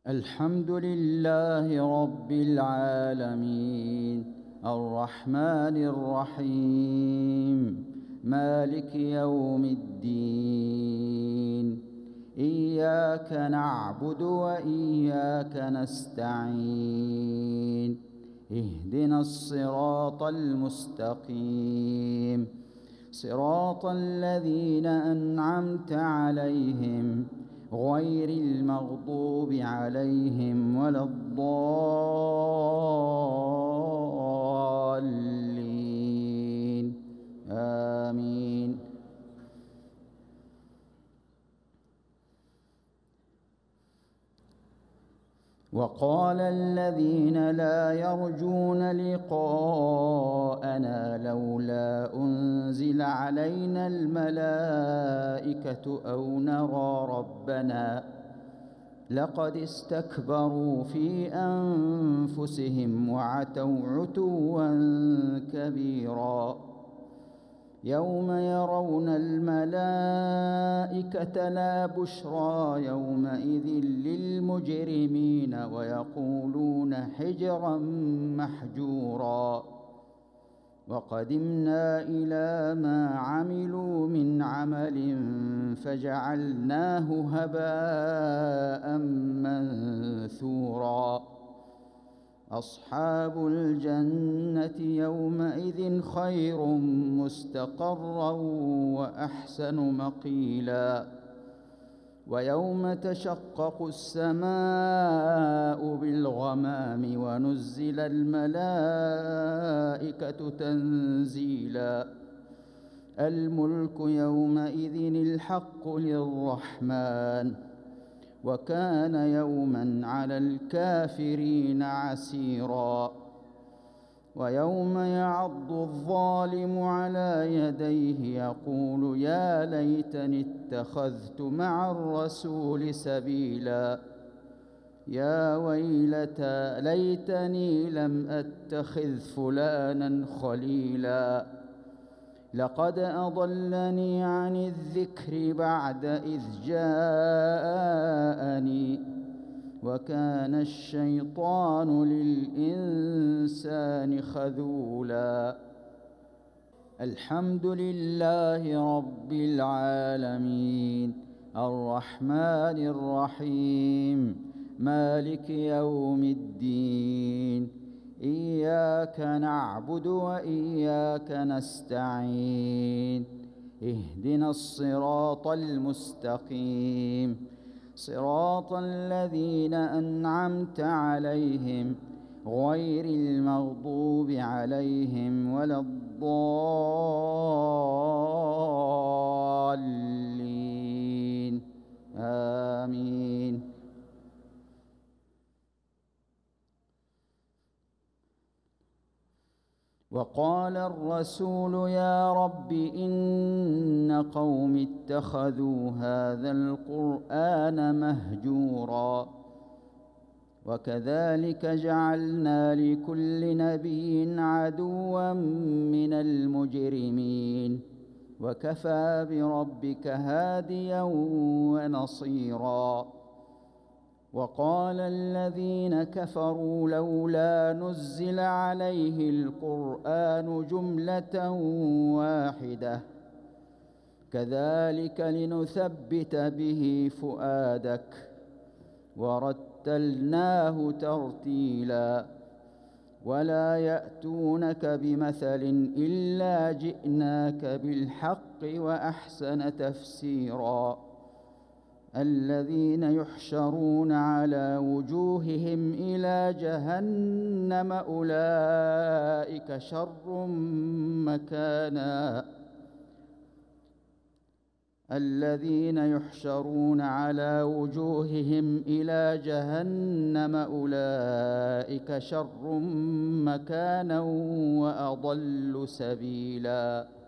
الحمد لله رب العالمين الرحمن الرحيم مالك يوم الدين إياك نعبد وإياك نستعين اهدنا الصراط المستقيم صراط الذين أنعمت عليهم غير المغضوب عليهم ولا الضالين آمين. وقال الذين لا يرجون لقاءنا لولا أنزل علينا الملائكة أو نرى ربنا لقد استكبروا في أنفسهم وعتوا عتوا كبيرا يوم يرون الملائكة لا بشرى يومئذ للمجرمين ويقولون حجرا محجورا وقدمنا إلى ما عملوا من عمل فجعلناه هباء منثورا أصحاب الجنة يومئذ خير مستقرا وأحسن مقيلا ويوم تشقق السماء بالغمام ونزل الملائكة تنزيلا الملك يومئذ الحق للرحمن وكان يوما على الكافرين عسيرا ويوم يعض الظالم على يديه يقول يا ليتني اتخذت مع الرسول سبيلا يا ويلتى ليتني لم أتخذ فلانا خليلا لقد أضلني عن الذكر بعد إذ جاءني وكان الشيطان للإنسان خذولا الحمد لله رب العالمين الرحمن الرحيم مالك يوم الدين إياك نعبد وإياك نستعين اهدنا الصراط المستقيم صراط الذين أنعمت عليهم غير المغضوب عليهم ولا الضالين آمين. وقال الرسول يا رب إن قوم اتخذوا هذا القرآن مهجورا وكذلك جعلنا لكل نبي عدوا من المجرمين وكفى بربك هاديا ونصيرا وقال الذين كفروا لولا نزل عليه القرآن جملة واحدة كذلك لنثبت به فؤادك ورتلناه ترتيلا ولا يأتونك بمثل إلا جئناك بالحق وأحسن تفسيرا الذين يحشرون على وجوههم إلى جهنم أولئك شر مكانا الذين يحشرون على وجوههم إلى جهنم أولئك شر مكانا وأضل سبيلا